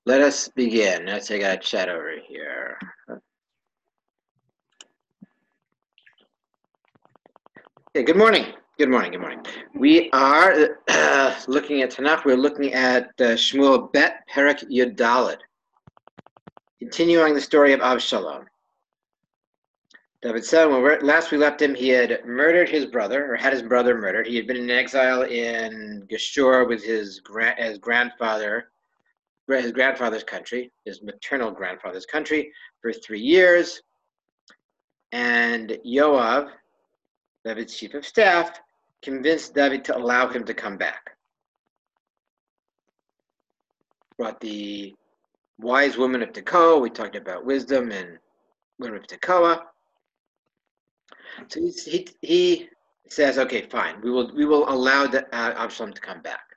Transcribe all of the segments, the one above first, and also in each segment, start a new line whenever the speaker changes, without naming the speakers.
Let us begin. Let's take a chat over here. Okay, good morning. Good morning. Good morning. We are looking at Tanakh. We're looking at Shmuel Bet Perek Yud Daled, continuing the story of Avshalom. David said when last we left him, he had murdered his brother, or had his brother murdered. He had been in exile in Geshur with his grandfather's country, his maternal grandfather's country, for 3 years. And Yoav, David's chief of staff, convinced David to allow him to come back. Brought the wise woman of Tekoa. We talked about wisdom and women of Tekoa. So he says, okay, fine. We will allow Absalom to come back.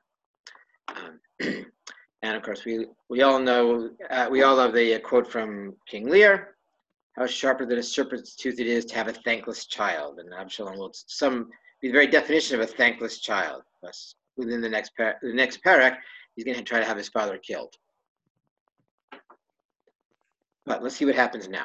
And of course, we all know we all love the quote from King Lear: "How sharper than a serpent's tooth it is to have a thankless child." And Absalom will be the very definition of a thankless child. Thus, within the next parak, he's going to try to have his father killed. But let's see what happens now.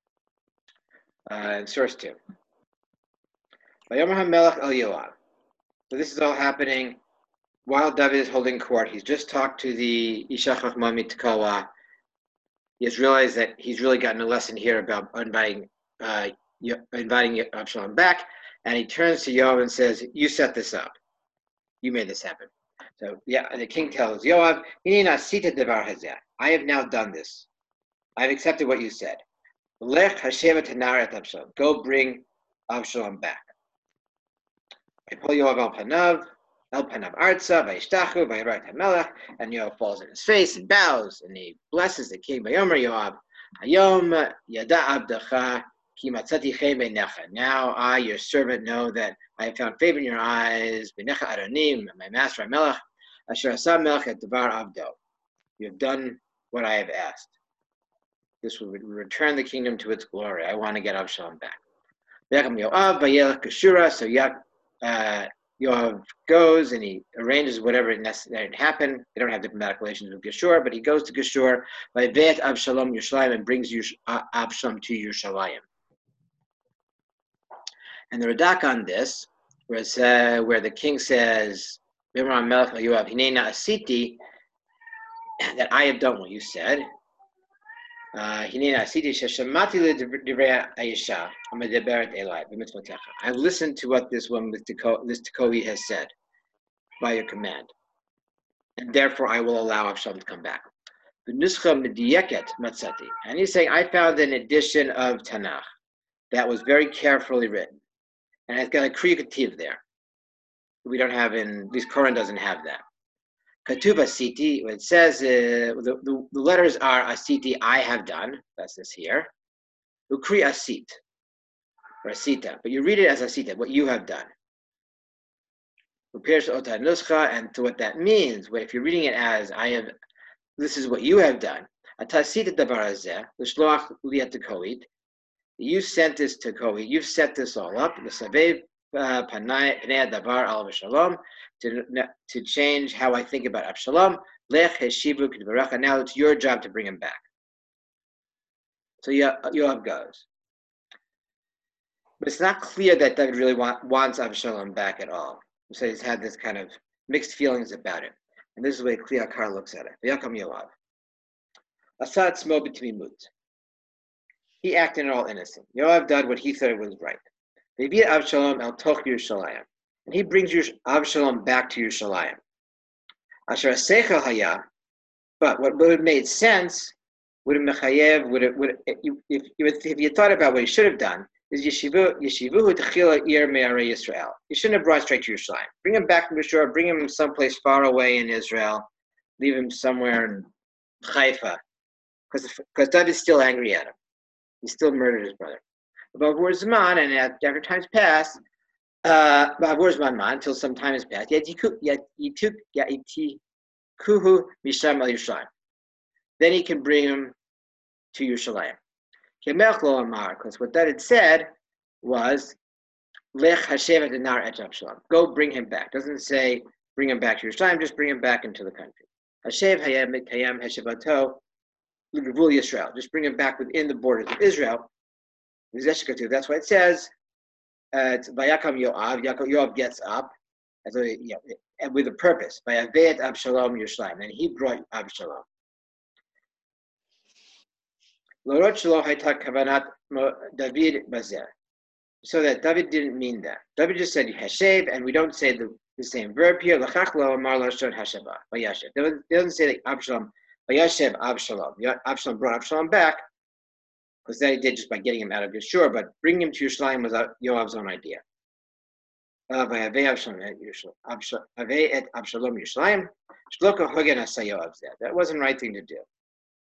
In source 2. Vayomer HaMelech El Yoav. So this is all happening while David is holding court. He's just talked to the Isha Chachma Tekoa. He has realized that he's really gotten a lesson here about inviting Absalom back, and he turns to Yoav and says, "You set this up. You made this happen." So yeah, the king tells Yoav, "I have now done this. I've accepted what you said. Lech Hashem Tanaret Absalom. Go bring Absalom back." I pull Yoav El Panav Arza, Vayishtachu, Vayirat HaMelech, and Yoav falls on his face and bows, and he blesses the king. Vayomer Yoav, Hayom Yada Abdacha, Ki Matzati Chem Beinecha. Now I, your servant, know that I have found favor in your eyes. Beinecha Adonim, my master HaMelech, Asher Asa Melech et Devar Avdo. You have done what I have asked. This will return the kingdom to its glory. I want to get Absalom back. Yoav Vayelech Geshura. So Yoav goes and he arranges whatever necessary to happen. They don't have diplomatic relations with Geshur, but he goes to Geshur by Veit Absalom Yerushalayim and brings Absalom to Yerushalayim. And the Radak on this, where the king says, Asiti, that I have done what you said. I've listened to what this woman, this Tekoa, has said by your command, and therefore I will allow Absalom to come back. And he's saying, I found an edition of Tanakh that was very carefully written, and it's got a Kriya Ketiv there. We don't have at least Quran doesn't have that. Katuv Asiti, it says, the letters are Asiti, I have done. That's this here. Ukri Asit, or Asita. But you read it as Asita, what you have done. Upirsh Ota Nuskha, and to what that means, if you're reading it as, this is what you have done. Atasita Dabarazeh, L'shloach Liat Tekoit. You sent this to Tekoit, you've set this all up. The Savev Panay Davar al Avshalom, to change how I think about Absalom. Lech Heshivu K'dvaracha. Now it's your job to bring him back. So Yoav goes, but it's not clear that David really wants Absalom back at all. So he's had this kind of mixed feelings about it, and this is the way Kli Yakar looks at it. V'yakam Yoav, Asad Smo b'Tmimut. He acted in all innocent. Yoav did what he thought was right. V'yivia Absalom el toch Yerushalayim. And he brings Absalom back to Yerushalayim. Asher Aseichel Haya, but what would have made sense if you thought about what he should have done is Yeshivuhu Techila Ir Me'arei Yisrael. You shouldn't have brought straight to Yerushalayim. Bring him back from Geshur, bring him someplace far away in Israel, leave him somewhere in Haifa, because David's still angry at him. He still murdered his brother. But Zaman, and after times pass, until some time has passed. Then he can bring him to Yerushalayim. Because what that had said was, Lech Hashem Denar et Absalom. Go bring him back. Doesn't say bring him back to Yerushalayim, just bring him back into the country. Hashev hayam mikayam heshevato l'gvul Yisrael. Just bring him back within the borders of Israel. That's why it says, it's Vayakam Yoav. Yoav gets up, and with a purpose. Vayavet Avshalom Yerushalayim, and he brought Avshalom. Lorot shelo hayta kavanat David bazer. So that David didn't mean that. David just said Hashev, and we don't say the same verb here. L'chach lo amar lashon hasheva vayashev. It doesn't say that Avshalom vayashev Avshalom. Avshalom brought Avshalom back, because that he did just by getting him out of Yeshua, but bringing him to Yerushalayim was Yoav's own idea. That wasn't the right thing to do.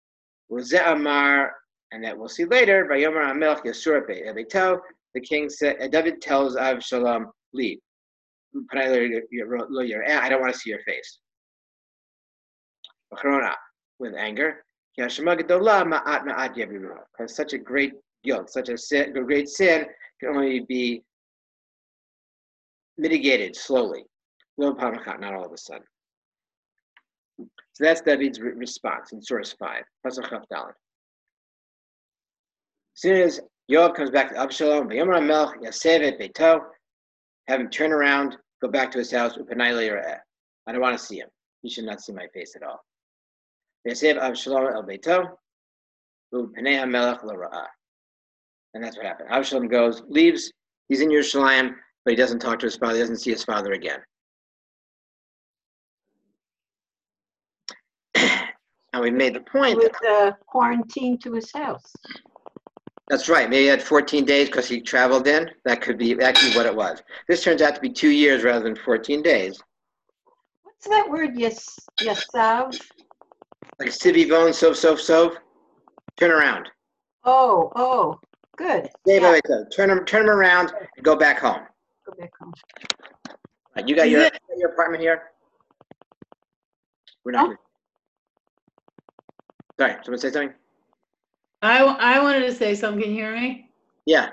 And that we'll see later. The king said, David tells Avshalom, leave. I don't want to see your face. With anger. Because such a great guilt, such a great sin can only be mitigated slowly. Not all of a sudden. So that's David's response in source 5. As soon as Yoav comes back to Avshalom, have him turn around, go back to his house. I don't want to see him. He should not see my face at all. And that's what happened. Avshalom goes, leaves. He's in Yerushalayim, but he doesn't talk to his father. He doesn't see his father again. And we made the point.
With quarantine to his house.
That's right. Maybe he had 14 days because he traveled in. That could be actually what it was. This turns out to be 2 years rather than 14 days.
What's that word? Yasav?
Like sivivon, sov. Turn around.
Oh, good.
Wait. Turn him around and go back home.
Go back home.
Right, you got your apartment here? We're not. Sorry, someone say something?
I wanted to say something. Can you hear me?
Yeah.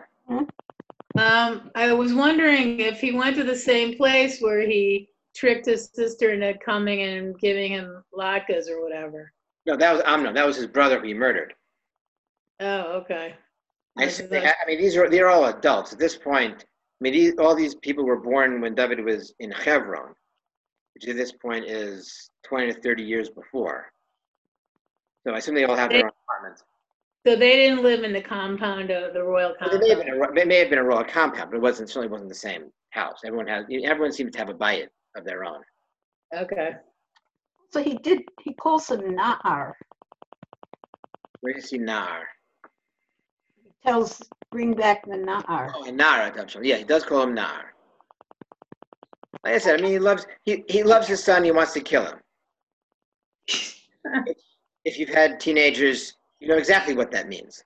I was wondering if he went to the same place where he tricked his sister into coming and giving him latkes or whatever.
No, that was Amnon. That was his brother who he murdered.
Oh, okay.
They're all adults at this point. All these people were born when David was in Hebron, which at this point is 20 to 30 years before. So I assume they all have their own apartments.
So they didn't live in the compound of the royal compound.
It may have been a royal compound, but it certainly wasn't the same house. Everyone seems to have a bayit of their own.
Okay.
So he calls him Na'ar.
Where do you see Na'ar?
He tells, bring back the Na'ar.
Oh, Na'ar. Yeah, he does call him Na'ar. Like I said, he loves his son. He wants to kill him. If you've had teenagers, you know exactly what that means.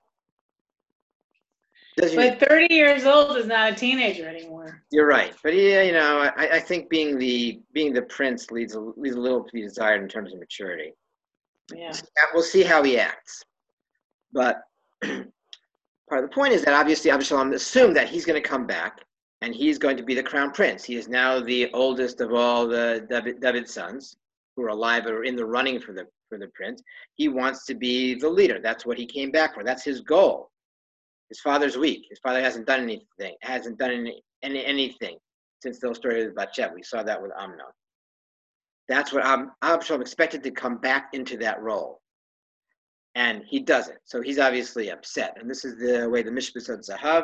But 30 years old is not a teenager anymore.
You're right, but I think being the prince leaves a little to be desired in terms of maturity.
Yeah.
We'll see how he acts, but part of the point is that obviously Avshalom assumed that he's going to come back and he's going to be the crown prince. He is now the oldest of all the David's sons who are alive or in the running for the prince. He wants to be the leader. That's what he came back for. That's his goal. His father's weak. His father hasn't done anything. Hasn't done anything since the story of Bathsheba. We saw that with Amnon. That's what Absalom expected to come back into that role, and he doesn't. So he's obviously upset. And this is the way the Mishpat Zahav,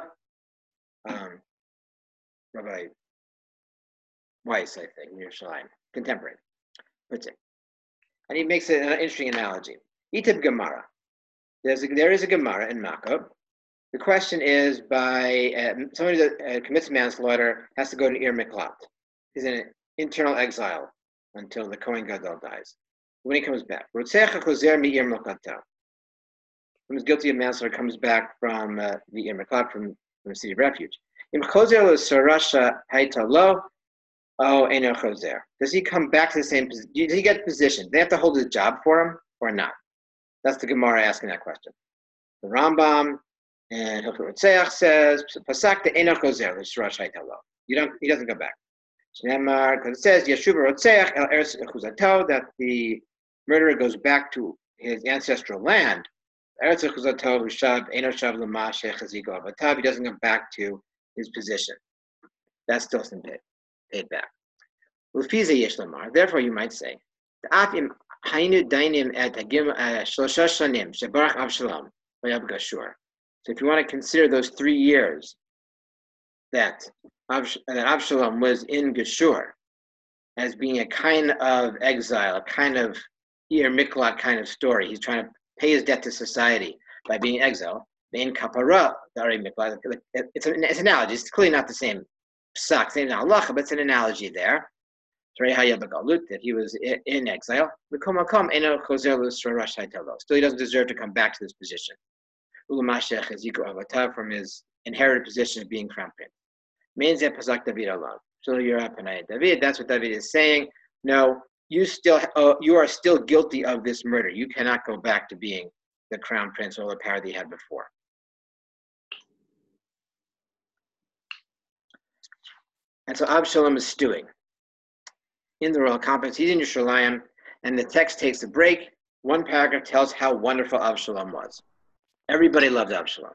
Rabbi Weiss, I think, Yerushalayim, contemporary, puts it. And he makes an interesting analogy. Itib Gemara. There is a Gemara in Makot. The question is by somebody that commits manslaughter has to go to Ir Miklat. He's in internal exile until the Kohen Gadol dies. When he comes back, when he's guilty of manslaughter, comes back from the Ir Miklat, from the city of refuge. Does he come back to the same position? Does he get position? They have to hold his job for him or not? That's the Gemara asking that question. The Rambam and Hilchot Rotzeach says, "Pasakta eno chozer l'sharash haytalo." He doesn't go back. Because it says Yeshuv Rotzeach el eretz echuzato, that the murderer goes back to his ancestral land, he doesn't go back to his position. That's still paid back. Therefore, you might say, so if you want to consider those 3 years that Avshalom was in Geshur as being a kind of exile, a kind of Ir Miklat kind of story. He's trying to pay his debt to society by being exiled. In Kapara, it's an analogy. It's clearly not the same psak, same halacha, but it's an analogy there. That he was in exile. Still, he doesn't deserve to come back to this position. From his inherited position of being crown prince. So you're up and David. That's what David is saying. No, you are still guilty of this murder. You cannot go back to being the crown prince or the power that you had before. And so Avshalom is stewing in the royal complex. He's in Yerushalayim, and the text takes a break. One paragraph tells how wonderful Avshalom was. Everybody loved Avshalom.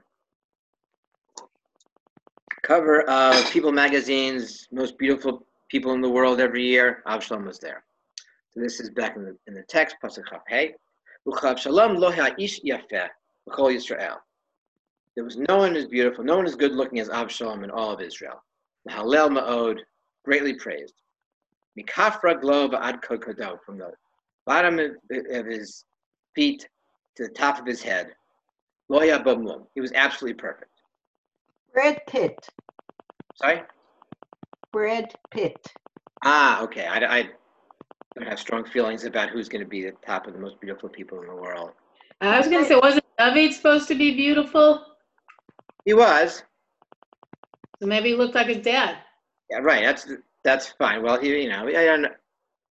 Cover of People magazine's most beautiful people in the world every year. Avshalom was there. So this is back in the text. Pasuk Chaf Hey. Avshalom lo ha'ish yafeh b'chol Yisrael. There was no one as beautiful, no one as good looking as Avshalom in all of Israel. Mahalel ma'od, greatly praised. Mikafra glo ba'ad kokodo, from the bottom of his feet to the top of his head. Lo yabamlum. He was absolutely perfect.
Brad Pitt.
Sorry?
Brad Pitt.
Ah, okay. I don't have strong feelings about who's going to be the top of the most beautiful people in the world.
I was going to say, wasn't David supposed to be beautiful?
He was.
So maybe he looked like his dad.
Yeah, right. That's fine. Well, I don't know.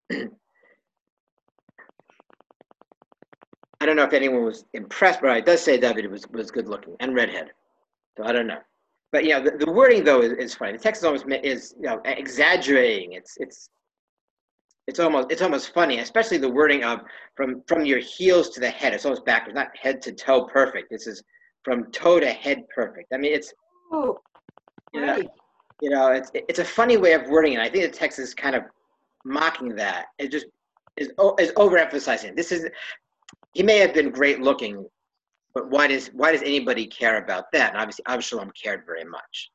I don't know if anyone was impressed, but it does say David was good looking and redhead. So I don't know. But the wording though is funny. The text is almost exaggerating. It's almost funny, especially the wording of from your heels to the head. It's almost backwards, not head to toe perfect. This is from toe to head perfect. I mean, it's
Right.
It's a funny way of wording it. I think the text is kind of mocking that. It just is overemphasizing. He may have been great looking, but why does anybody care about that? And obviously, Avshalom cared very much.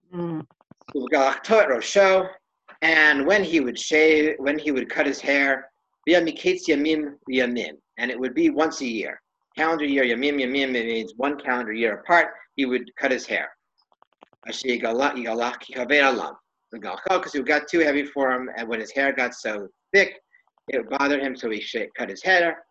And when he would shave, when he would cut his hair, and it would be once a year. Calendar year, yamim means one calendar year apart, he would cut his hair. Because it got too heavy for him, and when his hair got so thick, it bothered him, so he cut his hair.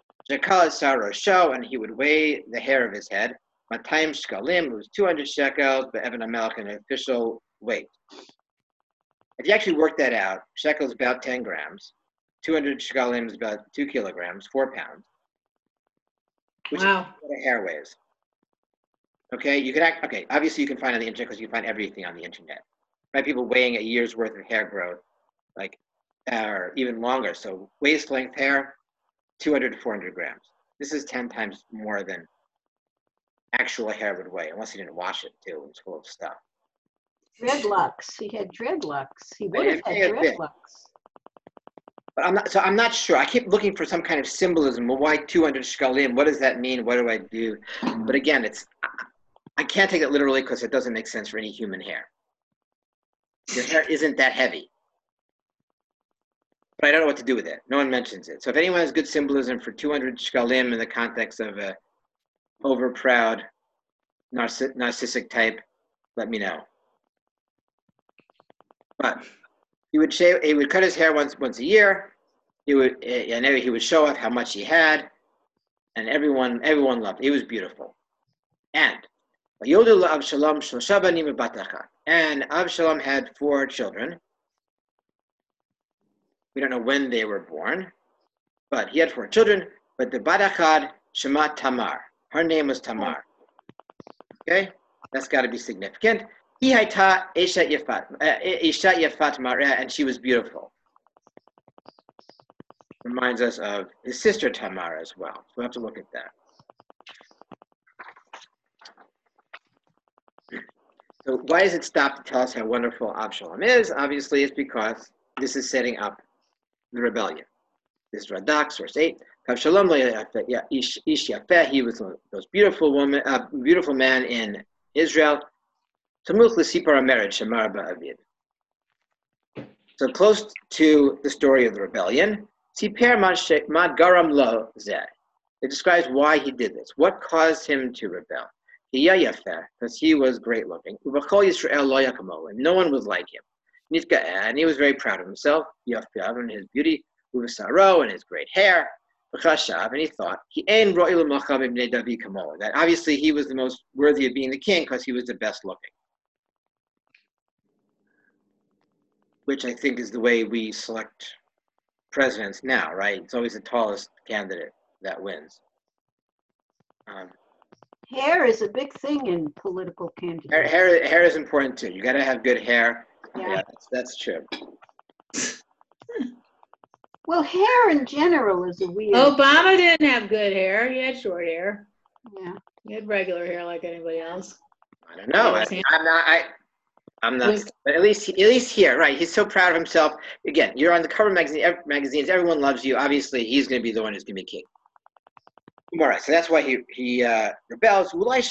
And he would weigh the hair of his head. 200 shekalim, it was 200 shekels, but Evan HaMelech, an official weight. If you actually work that out, shekel is about 10 grams. 200 shekalim is about 2 kilograms, 4 pounds. Which is what a hair weighs. Okay, obviously you can find on the internet because you can find everything on the internet. Right, people weighing a year's worth of hair growth, or even longer. So waist length hair, 200 to 400 grams. This is 10 times more than actual hair would weigh, unless you didn't wash it too. It was full of stuff.
Dreadlocks. He had dreadlocks. He would have had dreadlocks.
But I'm not sure. I keep looking for some kind of symbolism. Well, why 200 shekalim? What does that mean? What do I do? But again, I can't take it literally because it doesn't make sense for any human hair. Your hair isn't that heavy. But I don't know what to do with it. No one mentions it. So if anyone has good symbolism for 200 shekalim in the context of a overproud, narcissistic type, let me know. But he would cut his hair once a year. He would show off how much he had, and everyone loved it. He was beautiful. And Avshalom had 4 children. We don't know when they were born, but he had 4 children. But the Badachad Shema Tamar. Her name was Tamar. Okay, that's got to be significant. Haita Isha Yafat Mar'eh, and she was beautiful. reminds us of his sister Tamar as well. So we'll have to look at that. So why does it stop to tell us how wonderful Absalom is? Obviously, it's because this is setting up the rebellion. This is Radak, source 8. Avshalom ish yafeh, he was the most beautiful man in Israel. Samuch l'sipar marriage, Shamar ba'avid. So close to the story of the rebellion, Siper mad garam lo zeh. It describes why he did this. What caused him to rebel? Because he was great looking. And no one was like him. And he was very proud of himself, and his beauty, and his great hair. And he thought, that obviously he was the most worthy of being the king because he was the best looking. Which I think is the way we select presidents now, right? It's always the tallest candidate that wins.
Hair is a big thing in political candidates.
Hair is important too. You got to have good hair. Yeah, that's true.
Well, hair in general is a weird.
Obama didn't have good hair. He had short hair.
Yeah.
He had regular hair like anybody else.
I don't know. I'm not. But at least here, right? He's so proud of himself. Again, you're on the cover of magazines. Everyone loves you. Obviously, he's going to be the one who's going to be king. All right. So that's why he rebels.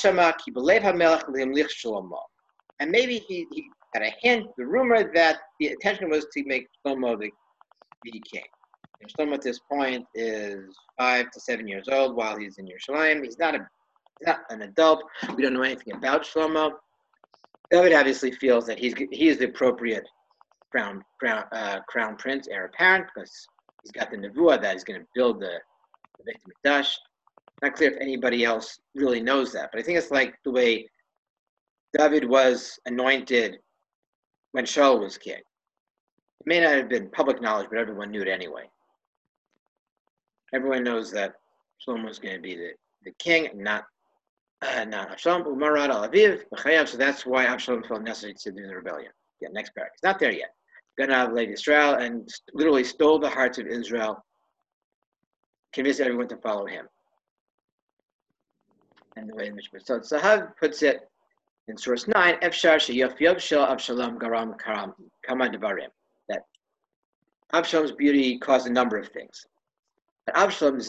And maybe he had a hint, the rumor that the intention was to make Shlomo the king. And Shlomo at this point is 5 to 7 years old while he's in Yerushalayim. He's not an adult. We don't know anything about Shlomo. David obviously feels that he is the appropriate crown prince, heir apparent, because he's got the nevuah that he's going to build the Beit Mikdash. Not clear if anybody else really knows that, but I think it's like the way David was anointed when Shaul was king. It may not have been public knowledge, but everyone knew it anyway. Everyone knows that Shlomo was going to be the king, not Absalom. Umarad al Aviv, so that's why Absalom felt necessary to do the rebellion. Yeah, next paragraph. It's not there yet. Ganav led Israel and literally stole the hearts of Israel, convinced everyone to follow him. And the way in which Sahav puts it in source 9, Efshar sheyof shel Absalom garam kama devarim, that Absalom's beauty caused a number of things. But Absalom's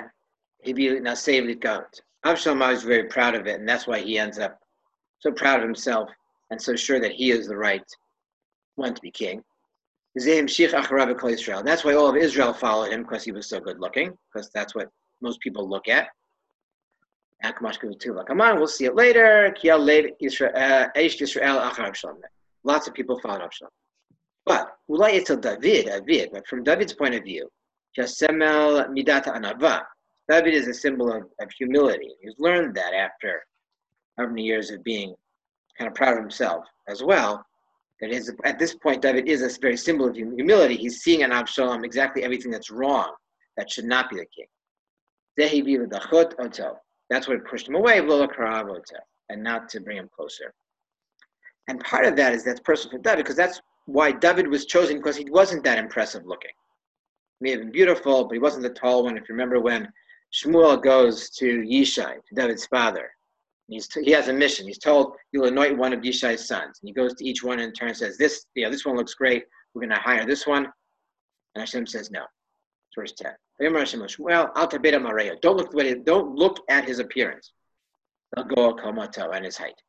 Absalom was very proud of it, and that's why he ends up so proud of himself and so sure that he is the right one to be king. And that's why all of Israel followed him, because he was so good looking, because that's what most people look at. We'll see it later. Lots of people followed Absalom. But from David's point of view, David is a symbol of humility. He's learned that after how many years of being kind of proud of himself as well. That is, at this point, David is a very symbol of humility. He's seeing in Absalom exactly everything that's wrong, that should not be the king. That's what pushed him away, and not to bring him closer. And part of that is that's personal for David, because that's why David was chosen, because he wasn't that impressive looking. He may have been beautiful, but he wasn't the tall one. If you remember when Shmuel goes to Yishai, to David's father, he has a mission. He's told, you'll anoint one of Yishai's sons. And he goes to each one in turn and says, this one looks great. We're going to hire this one. And Hashem says, no. Verse 10. Don't look at his appearance. And his height.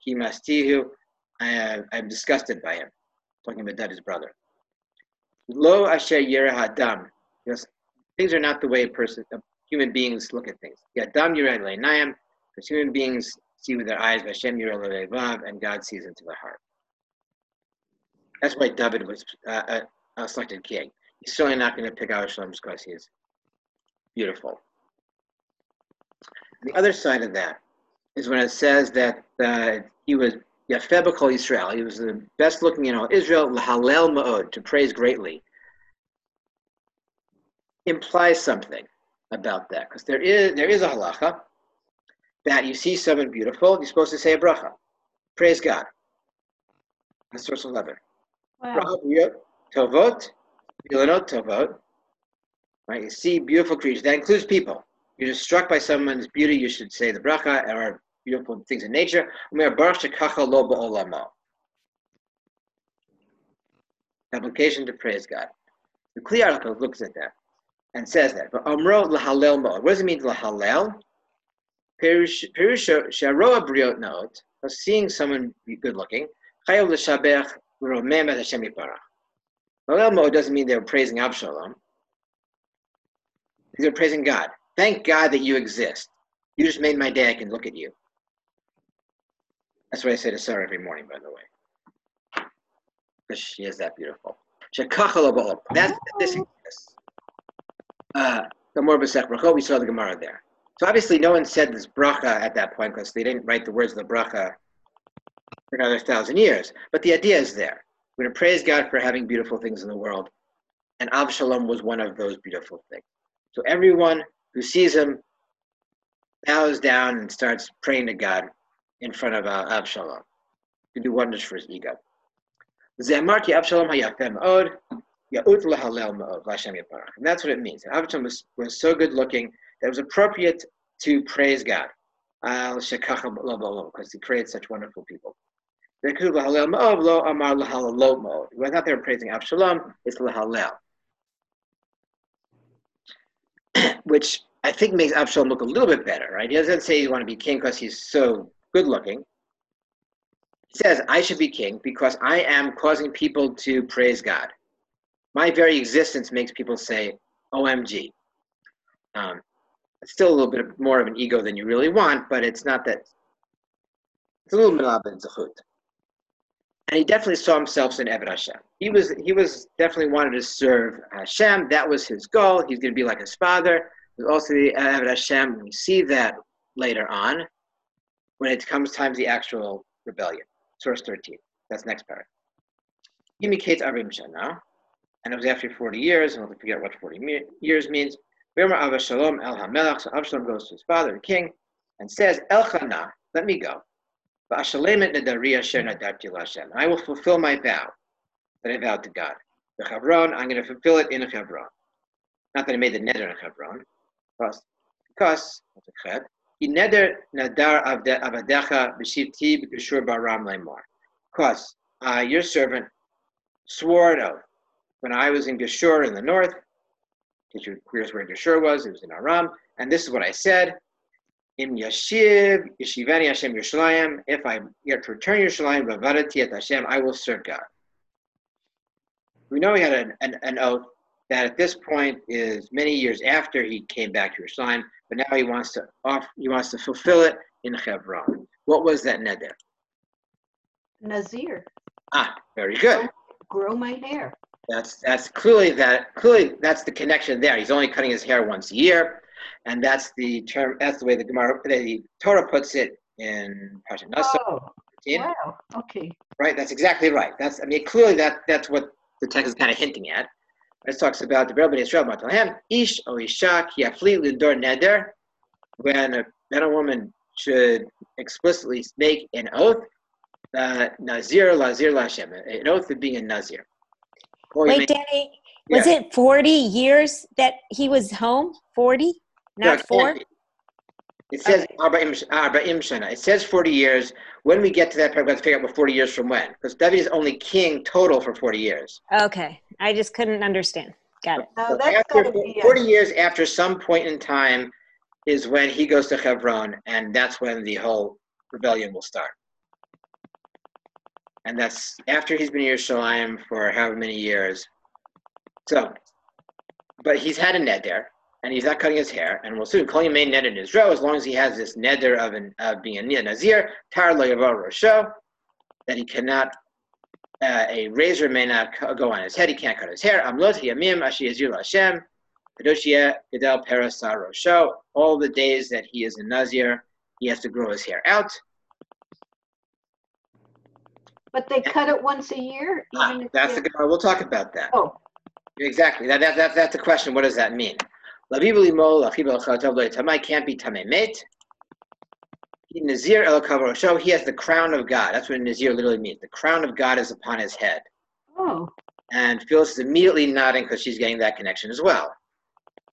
I'm disgusted by him. Talking about David's brother. Lo asher yireh hadam. Things are not the way human beings look at things. Yadam yireh le'nayim, because human beings see with their eyes, Hashem yireh le'levav, and God sees into the heart. That's why David was selected king. He's certainly not going to pick Absalom just because he is beautiful. The other side of that is when it says that he was Yafeh b'kol Yisrael. He was the best looking in all Israel, l'halel ma'od, to praise greatly. Implies something about that, because there is a halacha that you see someone beautiful, you're supposed to say a bracha. Praise God. That's source 11.
Wow.
Tovot, Ilanot Tovot, right? You see beautiful creatures. That includes people. You're just struck by someone's beauty, you should say the bracha or beautiful things in nature. Application to praise God. The Kli Yakar looks at that and says that. But Amro lahalel mo. What does it mean to lahalel? Perusha sharoa briot naot. Seeing someone be good looking. Chayav l'shabech l'romem et Hashem yiparach. Lahalel mo doesn't mean they're praising Avshalom. They're praising God. Thank God that you exist. You just made my day. I can look at you. That's what I say to Sarah every morning, by the way. Because she is that beautiful. That's this exists. We saw the Gemara there. So obviously no one said this bracha at that point because they didn't write the words of the bracha for another 1,000 years. But the idea is there. We're going to praise God for having beautiful things in the world. And Avshalom was one of those beautiful things. So everyone who sees him bows down and starts praying to God in front of Avshalom to do wonders for his ego. And that's what it means. Avshalom was so good looking that it was appropriate to praise God because he created such wonderful people. It was not they were praising Avshalom, it's Lahalel. Which I think makes Avshalom look a little bit better, right? He doesn't say you want to be king because he's so good looking. He says, I should be king because I am causing people to praise God. My very existence makes people say, OMG. It's still a little bit more of an ego than you really want, but it's not that. It's a little milab and zechut. And he definitely saw himself in Eved Hashem. He was definitely wanted to serve Hashem. That was his goal. He's going to be like his father. He was also the Eved Hashem. We see that later on when it comes time to the actual rebellion. Source 13. That's next paragraph. He indicates Arim Shana, and it was after 40 years, and we'll forget what 40 years means. Avshalom El HaMelech. So Avshalom goes to his father, the king, and says, El Chana, let me go. I will fulfill my vow that I vowed to God. The Chavron, I'm going to fulfill it in a Chavron. Not that I made the neder in a Chavron, because he neder nadar avadecha b'shivti b'geshur baram leimor. Because your servant swore an oath when I was in Geshur in the north. Here's where Geshur was. It was in Aram, and this is what I said. Im yashiv yeshivani Hashem Yerushalayim. If I get to return Yerushalayim, v'avadati et Hashem, I will serve God. We know he had an oath that at this point is many years after he came back to Yerushalayim, but now he wants to fulfill it in Hebron. What was that neder?
Nazir.
Very good.
Grow my hair.
That's clearly that's the connection there. He's only cutting his hair once a year. And that's the term. That's the way the Torah puts it in Parshat Naso.
Oh, wow. Okay.
Right. That's exactly right. Clearly that's what the text is kind of hinting at. It talks about the Rebbe Yisrael Matlahem Ish o Isha ki yafli l'dor neder. When a man or woman should explicitly make an oath, Nazir Lazir Lashem, an oath of being a Nazir.
Wait, Danny, was it 40 years that he was home? 40? Not 4?
It says Arba'im Shana. It says 40 years. When we get to that part, we have to figure out what 40 years from when. Because David is only king total for 40 years.
Okay. I just couldn't understand. Got it.
No, that's gotta be
40 years after some point in time is when he goes to Hebron, and that's when the whole rebellion will start. And that's after he's been in Yerushalayim for however many years. So, but he's had a neder, and he's not cutting his hair, and we'll soon call him a neder in Israel as long as he has this neder of being a Nazir, tar lo yavo rosho, that he cannot, a razor may not go on his head, he can't cut his hair. Amlot yamim asher yazir Hashem, kadoshia gedel parasar rosho. All the days that he is a Nazir, he has to grow his hair out.
But they cut it once a year?
That's the Gemara. We'll talk about that.
Oh.
Exactly. That's the question. What does that mean? Tamai can't be Tamei Met. Nazir El Kavarosho, he has the crown of God. That's what Nazir literally means. The crown of God is upon his head.
Oh.
And Phyllis is immediately nodding because she's getting that connection as well.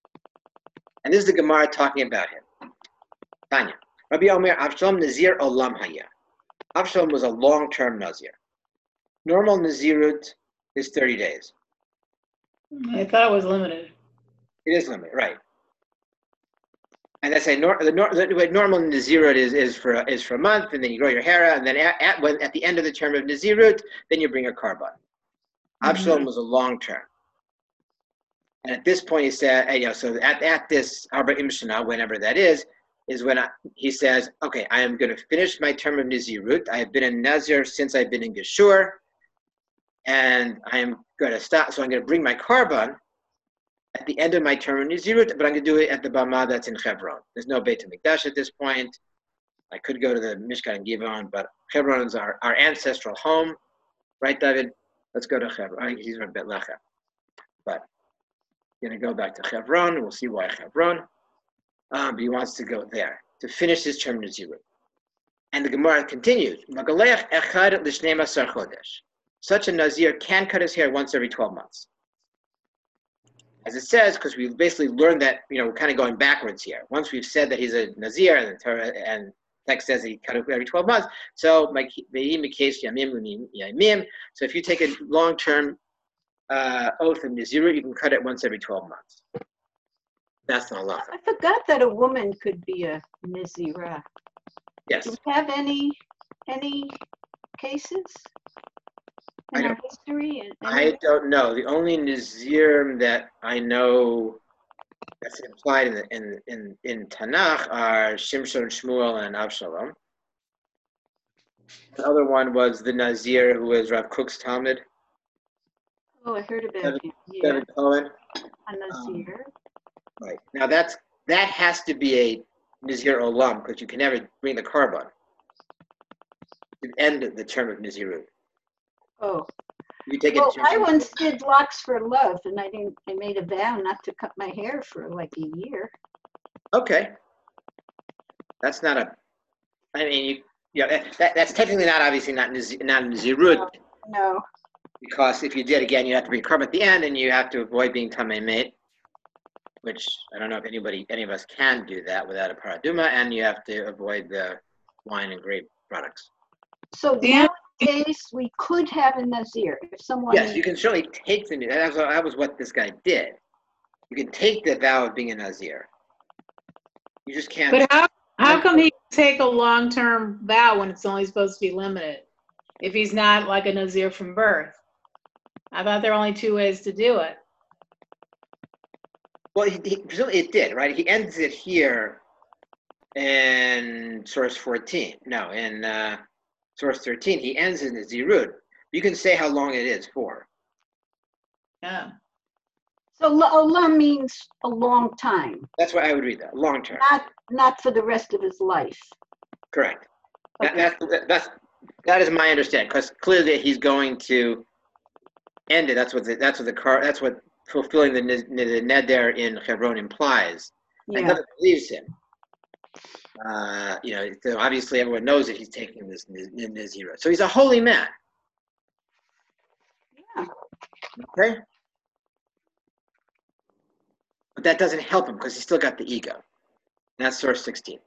And this is the Gemara talking about him. Tanya. Rabbi Omer, Avshalom Nazir Olam Haya. Avshalom was a long-term Nazir. Normal Nazirut is 30 days.
I thought it was limited.
It is limited, right? And that's a normal Nazirut is for a month, and then you grow your hair out, and then at the end of the term of Nazirut, then you bring a carbon. Avshalom was a long term. And at this point, he said, so at this Arba Imshana, whenever that is when he says, okay, I am going to finish my term of Nazirut. I have been a Nazir since I've been in Geshur, and I am going to stop. So I'm going to bring my carbon at the end of my term of Nazirut, but I'm going to do it at the Bama that's in Hebron. There's no Beit HaMikdash at this point. I could go to the Mishkan and Givon, but Hebron is our ancestral home. Right, David? Let's go to Hebron. He's from Bet Lechem. But I'm going to go back to Hebron. We'll see why Hebron. But he wants to go there to finish his term of Nazirut. And the Gemara continues. Such a Nazir can cut his hair once every 12 months. As it says, because we basically learned that, we're kind of going backwards here. Once we've said that he's a Nazir, and the Torah and text says that he cut it every 12 months. So, so if you take a long-term oath of Nazirut, you can cut it once every 12 months. That's the halacha.
I forgot that a woman could be a Nazirah.
Yes.
Do we have any cases in our history?
I don't know. The only Nazir that I know that's implied in Tanakh are Shimshon, Shmuel, and Avshalom. The other one was the Nazir who was Rav Kook's Talmud.
Oh, I heard about him. Yeah,
David Cohen.
a Nazir.
Right. Now that has to be a Nazir Olam, because you can never bring the carbon to end the term of Nazirut.
Oh.
You take
Well, I once did locks for love, and I made a vow not to cut my hair for like a year.
Okay. That's not that's technically not Nazirut.
No.
Because if you did again, you have to bring carbon at the end, and you have to avoid being tamei met, which I don't know if any of us can do that without a paraduma, and you have to avoid the wine and grape products.
So nowadays we could have a Nazir if someone.
Yes, you can certainly take the. That was what this guy did. You can take the vow of being a Nazir. You just can't.
But how come he can take a long-term vow when it's only supposed to be limited? If he's not like a Nazir from birth, I thought there were only two ways to do it.
Well, presumably it did, right? He ends it here in source 14. No, in source 13, he ends in the Nazirut. You can say how long it is for.
Yeah.
So Olam means a long time.
That's why I would read that, long term.
Not for the rest of his life.
Correct.
Okay.
That is my understanding, because clearly he's going to end it. That's what fulfilling the neder in Hebron implies.
Yeah.
And nobody believes him. So obviously everyone knows that he's taking this Nazirut. So he's a holy man.
Yeah.
Okay? But that doesn't help him because he's still got the ego. And that's source 16.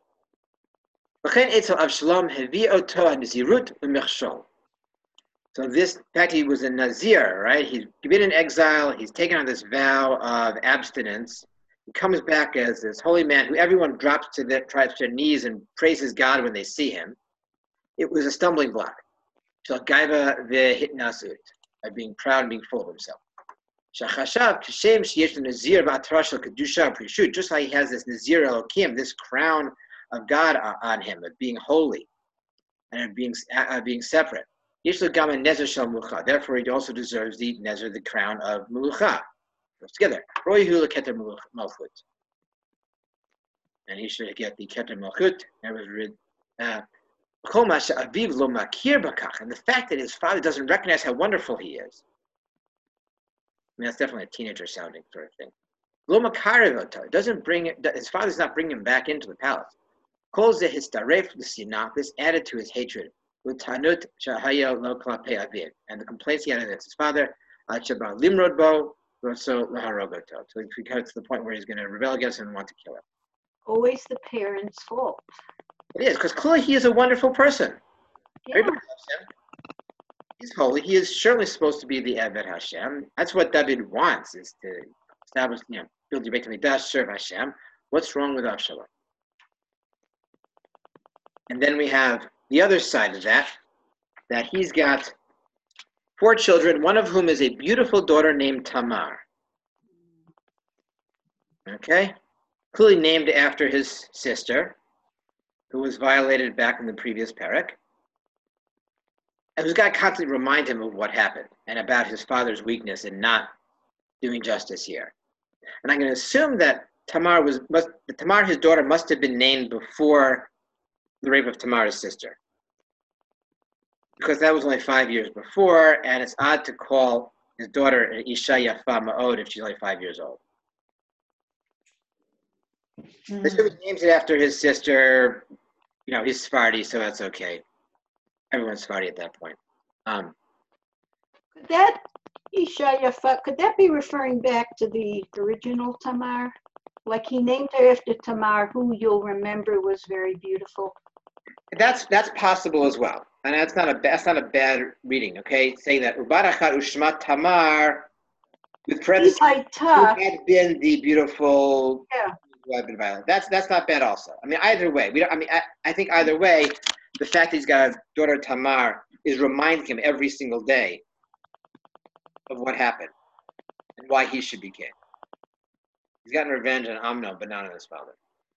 So this, in fact, he was a Nazir, right? He's been in exile. He's taken on this vow of abstinence. He comes back as this holy man who everyone drops to their knees and praises God when they see him. It was a stumbling block. Shal gaiva v'hitnasut, by being proud and being full of himself. Shachashav kashem sheyesh l'nazir v'atara shel kedusha v'prishut, just like he has this Nazir Elokim, this crown of God on him, of being holy and of being separate. Yesh lo gam nezer shel mulucha, therefore he also deserves the nezer, the crown of mulucha. Goes together. Roihu leketer malchut, and he should get the keter malchut. That was read. And the fact that his father doesn't recognize how wonderful he is. I mean, that's definitely a teenager sounding sort of thing. Lo makarev doesn't bring his father does not bring him back into the palace. Calls the histaref l'sinah, this added to his hatred. With tanut shahaya lo klape aviv, and the complaints he had against his father. Shabar limrod bo, So Laharogoto. So he comes to the point where he's going to rebel against him and want to kill him.
Always the parents' fault.
It is, because clearly he is a wonderful person.
Yeah.
Everybody loves him. He's holy. He is surely supposed to be the Eved Hashem. That's what David wants, is to establish, build your Beit HaMikdash, serve Hashem. What's wrong with Avshalom? And then we have the other side of that he's got 4 children, one of whom is a beautiful daughter named Tamar. Okay? Clearly named after his sister, who was violated back in the previous parak. And who's got to constantly remind him of what happened and about his father's weakness in not doing justice here. And I'm going to assume that Tamar, his daughter, must have been named before the rape of Tamar's sister, because that was only 5 years before, and it's odd to call his daughter Isha Yafa Ma'od if she's only 5 years old. So he names it after his sister. He's Sephardi, so that's okay. Everyone's Sephardi at that point.
Could that Isha Yafa, could that be referring back to the original Tamar? Like he named her after Tamar, who you'll remember was very beautiful.
That's possible as well, and that's not a bad reading. Okay, saying that Ubarachat Ushma Tamar with parentheses, who had been the beautiful.
Yeah.
Who had been violent. That's not bad. Also, either way, we don't. I think either way, the fact that he's got a daughter Tamar is reminding him every single day of what happened and why he should be king. He's gotten revenge on Amnon, but not on his father.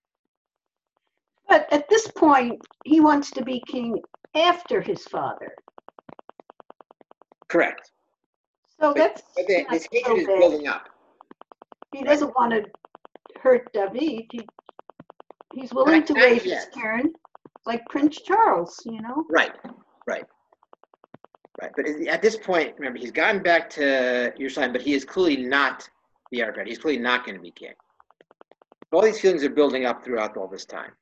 But at this point, he wants to be king after his father.
Correct.
So that's
his hatred is building up.
He doesn't want to hurt David. He's willing to wait his turn, like Prince Charles,
Right. But at this point, remember, he's gotten back to Yerushalayim, but he is clearly not the heir apparent. He's clearly not going to be king. All these feelings are building up throughout all this time.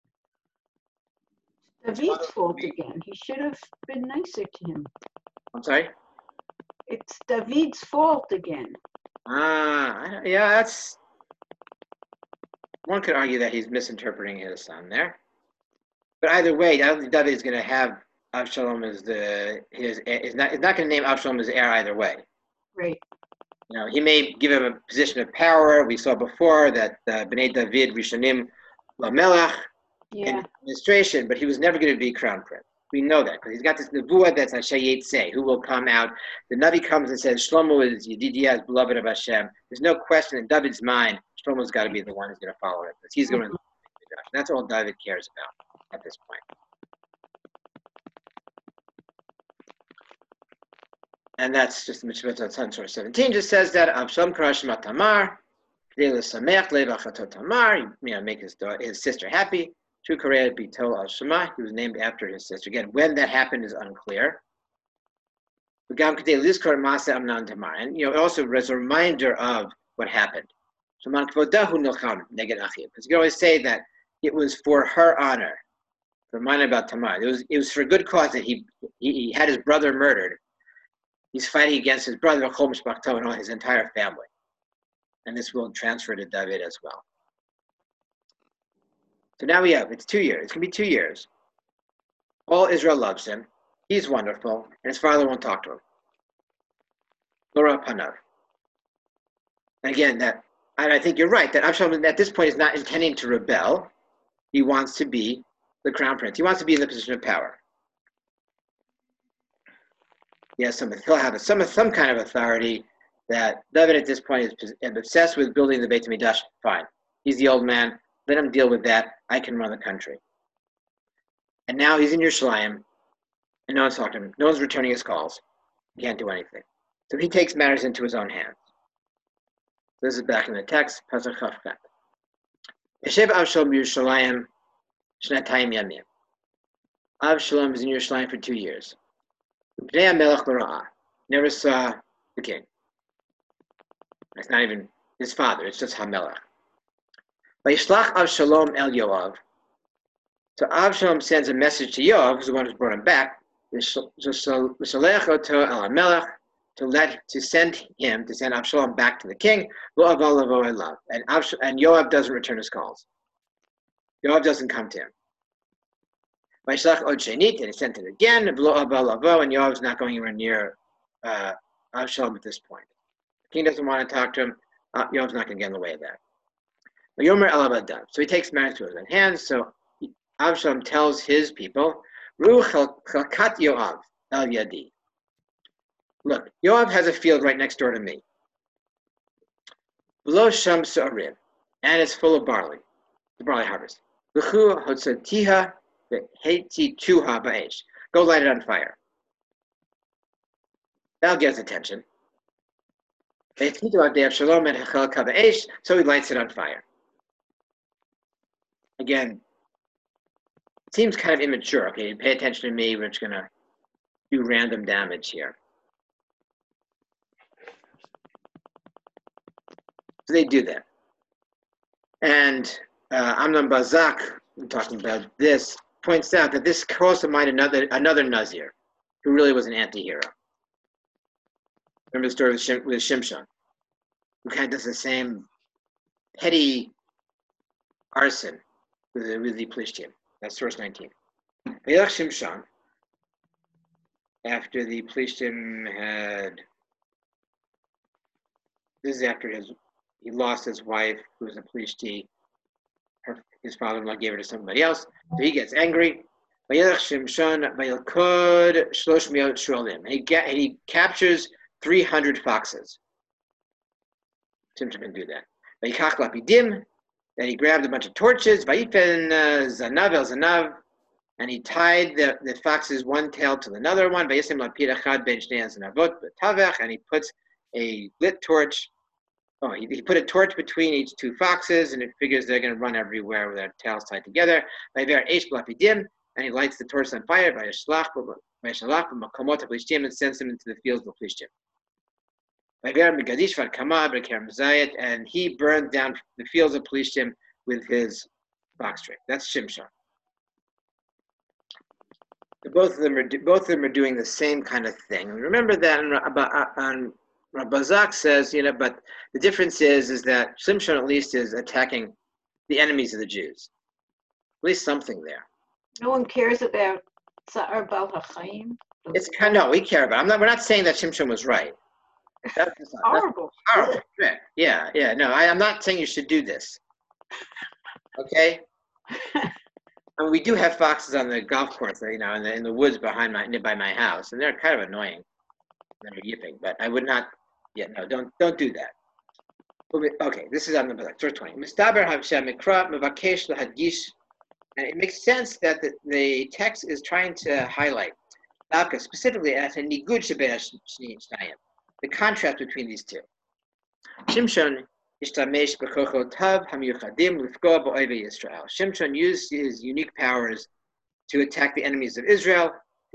David's fault again. He should have been nicer to him.
I'm sorry?
It's David's fault again.
Yeah, that's... One could argue that he's misinterpreting his son there. But either way, I don't think David is going to have Avshalom as is not going to name Avshalom as heir either way.
Right.
He may give him a position of power. We saw before that Bnei David Rishonim LaMelech in administration, but he was never going to be crown prince. We know that because he's got this nevuah that's Hashayet Say, who will come out. The Navi comes and says, Shlomo is Yedidiah, beloved of Hashem. There's no question in David's mind, Shlomo's got to be the one who's going to follow it, because he's going to. That's all David cares about at this point. And that's just the Mitzvot Son, source 17 just says that Avshalom Karashma Tamar, Tamar, make his sister happy. True Korea Bitol al Shema, he was named after his sister. Again, when that happened is unclear. And also as a reminder of what happened. Because you can always say that it was for her honor. Remind about Tamar. It was for a good cause that he had his brother murdered. He's fighting against his brother, and all his entire family. And this will transfer to David as well. So now it's 2 years. It's going to be 2 years. All Israel loves him. He's wonderful. And his father won't talk to him. Lora Panav. And again, and I think you're right, that Avshalom at this point is not intending to rebel. He wants to be the crown prince. He wants to be in the position of power. He'll have some kind of authority that David at this point is obsessed with building the Beit HaMikdash. Fine. He's the old man. Let him deal with that. I can run the country. And now he's in Yerushalayim, and no one's talking to him. No one's returning his calls. He can't do anything. So he takes matters into his own hands. This is back in the text, Pasuk Chafkat. Yeshev Avshalom Yerushalayim Shnatayim Yamim. Avshalom is in Yerushalayim for 2 years. Bnei HaMelech l'ra'ah. Never saw the king. It's not even his father. It's just HaMelech. Vayishlach Avshalom el Yoav. So Avshalom sends a message to Yoav, who's the one who's brought him back. V'shalech oto el HaMelech to send Avshalom back to the king. And Yoav doesn't return his calls. Yoav doesn't come to him. And he sent it again. And Yoav's not going anywhere near Avshalom at this point. The king doesn't want to talk to him. Yoav's not going to get in the way of that. So he takes matters to his own hands. So Avshalom tells his people, Chalkat Yoav el Yadi. Look, Yoav has a field right next door to me. Below Sham Sa'arim, and it's full of barley, the barley harvest. L'chu hotzatiha ve'hetituha ba'esh. Go light it on fire. That'll get his attention. So he lights it on fire. Again, it seems kind of immature. Okay, pay attention to me. We're just going to do random damage here. So they do that. And Amnon Bazak, I'm talking about this, points out that this calls to mind another Nazir who really was an anti-hero. Remember the story with Shimshon, who kind of does the same petty arson with the Plishtim. That's source 19. Vayelach Shimshon, after the Plishtim had, this is after he lost his wife, who was a Plishti. His father-in-law gave her to somebody else, so he gets angry. Vayelach Shimshon vayelkod 300 shualim. And he captures 300 foxes. Shimshon can do that. Vayikach lapidim. Then he grabbed a bunch of torches. Vayifen zanav el zanav. And he tied the foxes one tail to another one. Vayisim lapid achad ben shnei zanavot b'tavech. And he puts a lit torch. Oh, he put a torch between each two foxes, and it figures they're going to run everywhere with their tails tied together. And he lights the torch on fire and sends them into the fields of Plishtim. And he burned down the fields of Plishtim with his box string. That's Shimshon. Both of them are doing the same kind of thing. Remember that on Rabazak says, but the difference is that Shimshon at least is attacking the enemies of the Jews. At least something there.
No one cares about Sa'ar Bal HaChaim.
It's kind of, no, we care about it. We're not saying that Shimshon was right. That's
horrible.
Horrible. Yeah. No, I'm not saying you should do this. Okay? And we do have foxes on the golf course, in the woods by my house, and they're kind of annoying. They're yipping, but I would not. Yeah, no, don't do that. Okay, this is on the verse 20. And it makes sense that the text is trying to highlight specifically the contrast between these two. Shimshon Shimshon used his unique powers to attack the enemies of Israel.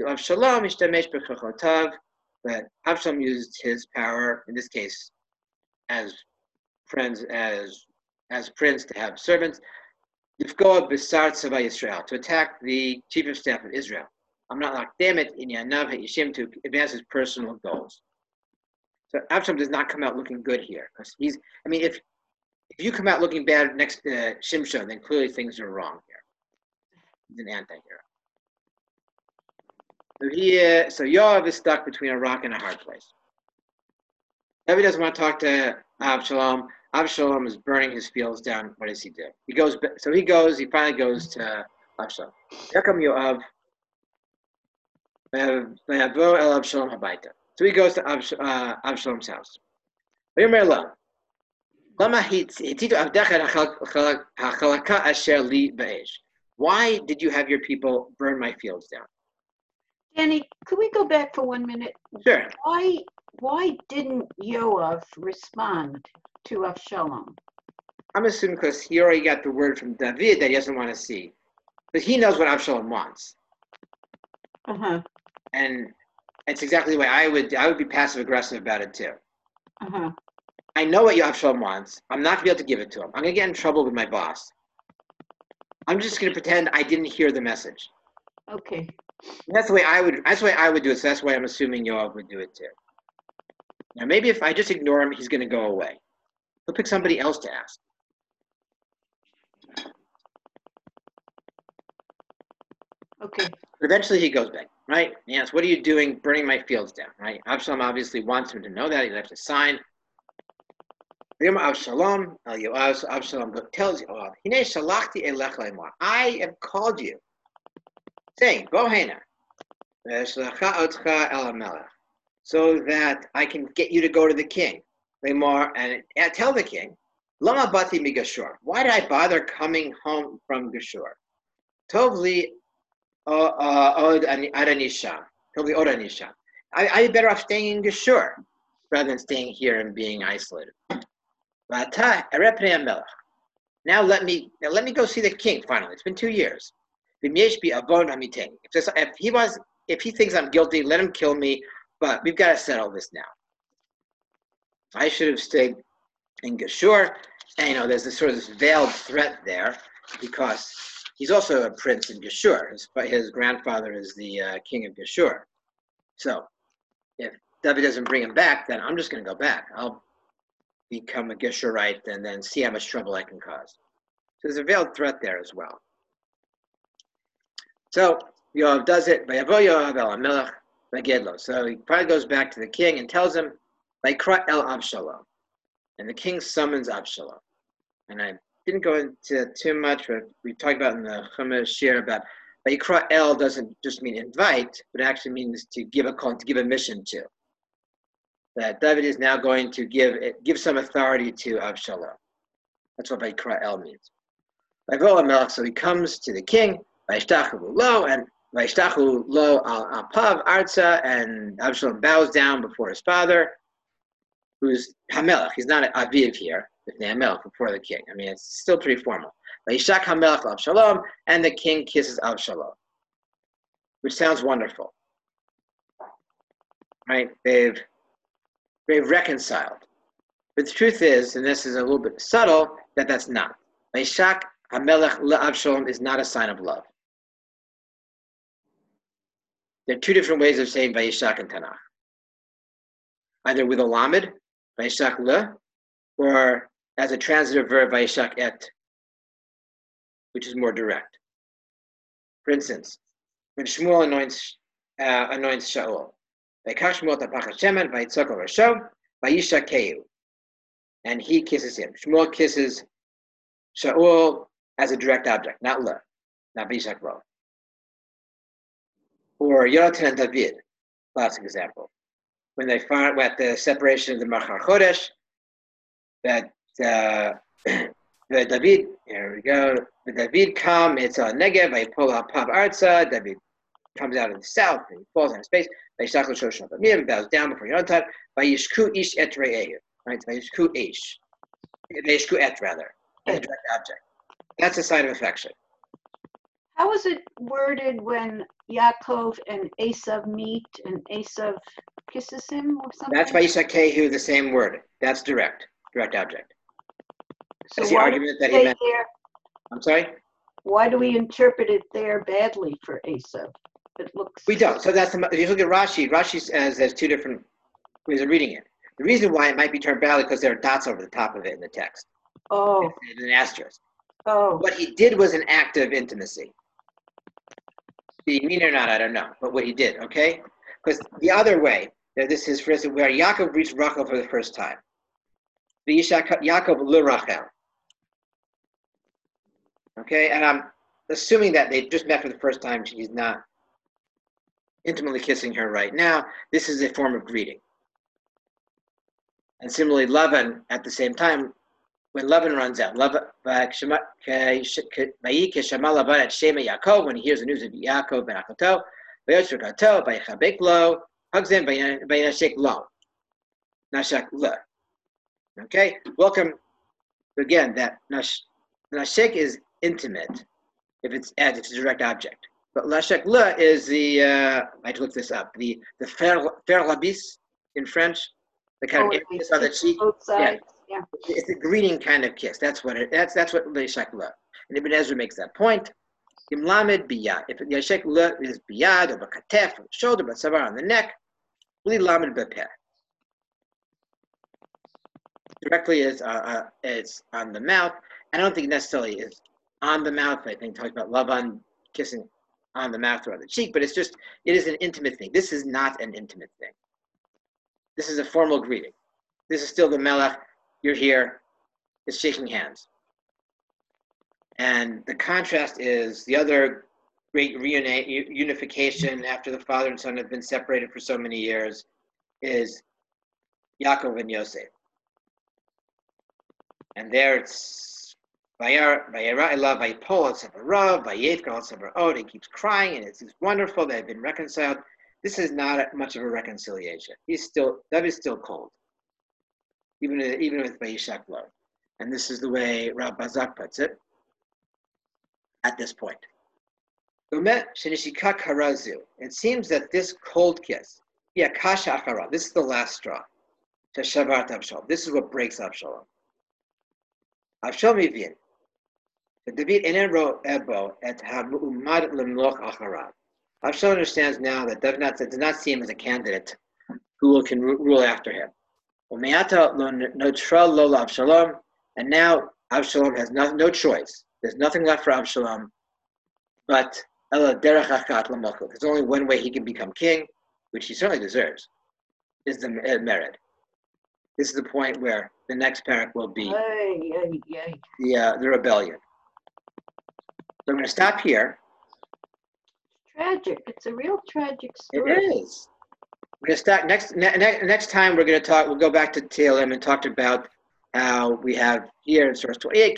But Avshalom used his power, in this case, as prince, to have servants, to attack the chief of staff of Israel. I'm not like to advance his personal goals. So Avshalom does not come out looking good here, because if you come out looking bad next to Shimshon, then clearly things are wrong here. He's an anti-hero. So Yoav is stuck between a rock and a hard place. David doesn't want to talk to Avshalom. Avshalom is burning his fields down. What does he do? He finally goes to Avshalom. Yakam Yoav ve'yavo el Avshalom habayta. So he goes to Avshalom's house. Why did you have your people burn my fields down?
Danny, could we go back for 1 minute?
Sure.
Why didn't Yoav respond to Avshalom?
I'm assuming because he already got the word from David that he doesn't want to see. But he knows what Avshalom wants.
Uh-huh.
And it's exactly the way I would be passive aggressive about it too.
Uh-huh.
I know what Avshalom wants. I'm not going to be able to give it to him. I'm going to get in trouble with my boss. I'm just going to pretend I didn't hear the message.
Okay.
That's the way I would do it. So that's why I'm assuming Yoav would do it too. Now, maybe if I just ignore him, he's going to go away. He'll pick somebody else to ask.
Okay.
But eventually he goes back, right? He asks, what are you doing burning my fields down, right? Absalom obviously wants him to know that. He left a sign. Absalom tells Yoav, I have called you, saying, Bohena, so that I can get you to go to the king. And tell the king, Lama bati mi Geshur. Why did I bother coming home from Geshur? Tovli od Adanisha. Tovli od Adanisha. I'd be better off staying in Geshur rather than staying here and being isolated. Now let me go see the king finally. It's been 2 years. If he thinks I'm guilty, let him kill me, but we've got to settle this now. I should have stayed in Geshur, and there's this sort of veiled threat there because he's also a prince in Geshur. His grandfather is the king of Geshur. So if David doesn't bring him back, then I'm just going to go back. I'll become a Geshurite and then see how much trouble I can cause. So there's a veiled threat there as well. So Yoav does it. So he probably goes back to the king and tells him, Vaikra el Avshalom. And the king summons Avshalom. And I didn't go into too much, but we talked about in the Chumash Shir about Vaikra el doesn't just mean invite, but it actually means to give a call, to give a mission to. That David is now going to give some authority to Avshalom. That's what Vaikra el means. So he comes to the king, Vaishtachu lo, and Vaishtachu lo al pav arza, and Avshalom bows down before his father, who's Hamelech. He's not an Aviv here, with Hamelech before the king. I mean, it's still pretty formal. Vaishak Hamelech Avshalom, and the king kisses Avshalom, which sounds wonderful. Right? They've reconciled. But the truth is, and this is a little bit subtle, that that's not. Vaishak Hamelech LaAvshalom is not a sign of love. There are two different ways of saying Vayishak in Tanakh. Either with a lamed, Vayishak le, or as a transitive verb, Vayishak et, which is more direct. For instance, when Shmuel anoints Shaul, Vayikach Shmuel tapach Hashemen, Vayitzok al Rasho, Vayishak keihu, and he kisses him. Shmuel kisses Shaul as a direct object, not le, not Vayishak lo. Or Yonatan and David, classic example. When they find at the separation of the Machar Chodesh, that the David, here we go, the David come, it's on Negev, I pull out Pav Arza, David comes out of the south, and he falls on his face, Vayishach l'Shoshan Bamim, bows down before Yonatan, Vayishku ish et re'ehu, right, Vayishku ish, Vayishku et rather, as a direct object. That's a sign of affection.
How is it worded when Yaakov and Esav meet and Esav kisses him or something?
That's Vayishak keihu, the same word. That's direct object.
So
That's the
why
argument that he meant.
there,
I'm sorry?
why do we interpret it there badly for Esav? It looks.
We don't. So that's if you look at Rashi. Rashi says there's two different ways of reading it. The reason why it might be turned badly because there are dots over the top of it in the text.
Oh.
It's an asterisk.
Oh.
What he did was an act of intimacy. Did he mean it or not? I don't know. But what he did, okay? Because the other way, this is for instance where Yaakov reached Rachel for the first time. Yaakov le Rachel. Okay, and I'm assuming that they just met for the first time. She's not intimately kissing her right now. This is a form of greeting. And similarly, Lavan, at the same time, when Lavan runs out, when he hears the news of Yaakov ben Achato, hugs him, Vayinashek lo. Nashak le. Okay, welcome. Again, that Nashek is intimate if it's a direct object. But Nashek le is the, I had to look this up, the fer labis in French, the kind of kiss on the cheek.
Both sides. Yeah.
It's a greeting kind of kiss. That's what Nashek le. And Ibn Ezra makes that point. Imlamed biyad. If Nashek le is biyad, or bakatef, on the shoulder, but savar on the neck, li lamed bepeh. directly is it's on the mouth. I don't think necessarily is on the mouth. I think talks about Lavan kissing on the mouth or on the cheek, but it is an intimate thing. This is not an intimate thing. This is a formal greeting. This is still the Melech. You're here. It's shaking hands. And the contrast is the other great reunification after the father and son have been separated for so many years is Yaakov and Yosef. And there it's Vayera Elav Vayipol al Sefer Rav Vayevka al Sefer Od. He keeps crying, and it's wonderful. They've been reconciled. This is not much of a reconciliation. David's still cold, even with Vayishak Lo. And this is the way Rav Bazak puts it at this point. It seems that this cold kiss, this is the last straw. This is what breaks Avshalom. Avshalom Yivin. David Avshalom understands now that David does not see him as a candidate who can rule after him. And now Avshalom has no choice. There's nothing left for Avshalom but there's only one way he can become king, which he certainly deserves, is the mered. This is the point where the next parak will be the rebellion. So I'm going to stop here.
Tragic. It's a real tragic story.
It is. We're going to start next time. We're going to talk. We'll go back to Tehillim and talk about how we have here in source 28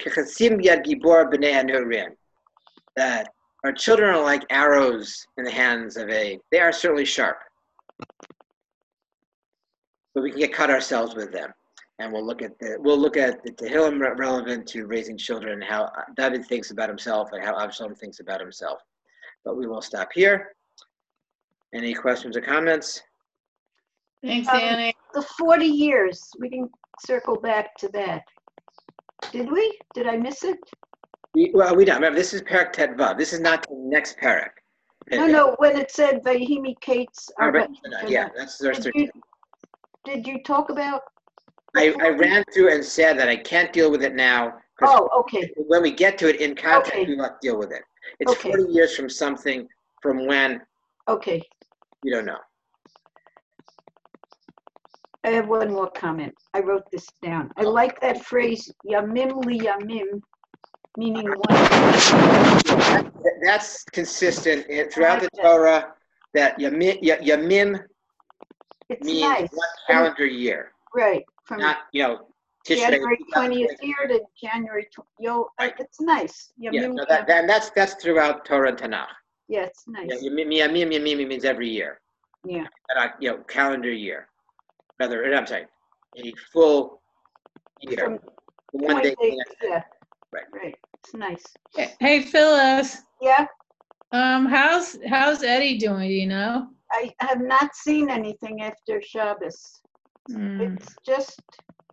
that our children are like arrows in the hands of they are certainly sharp, but we can get cut ourselves with them. And we'll look at the Tehillim relevant to raising children, how David thinks about himself and how Avshalom thinks about himself. But we will stop here. Any questions or comments?
Thanks, Annie.
The 40 years, we didn't circle back to that. Did we? Did I miss it?
We don't. Remember, this is Parak Tet Vav. This is not the next Parak.
No, when it said Vayihimi Kates.
Yeah, that's verse 13.
Did you talk about?
I ran through and said that I can't deal with it now.
Oh, okay.
When we get to it in context,
Okay.
we must deal with it. It's
Okay.
40 years from something from when
Okay.
we don't know.
I have one more comment. I wrote this down. I like that phrase, Yamim li Yamim, meaning one.
That's consistent throughout the Torah. That Yamim
It's
means
nice.
one calendar year,
Right. From
not Tishrei.
January 20th year to January.
Right.
It's nice.
Yeah,
Yamim,
no, that's throughout Torah and Tanakh.
yeah, it's nice.
Yamim means every year.
Yeah.
Calendar year. I'm sorry, a full year.
From
One day.
28, yeah.
Right.
Right. It's nice.
Hey, Phyllis.
Yeah.
How's Eddie doing? Do you know?
I have not seen anything after Shabbos.
Mm.
It's just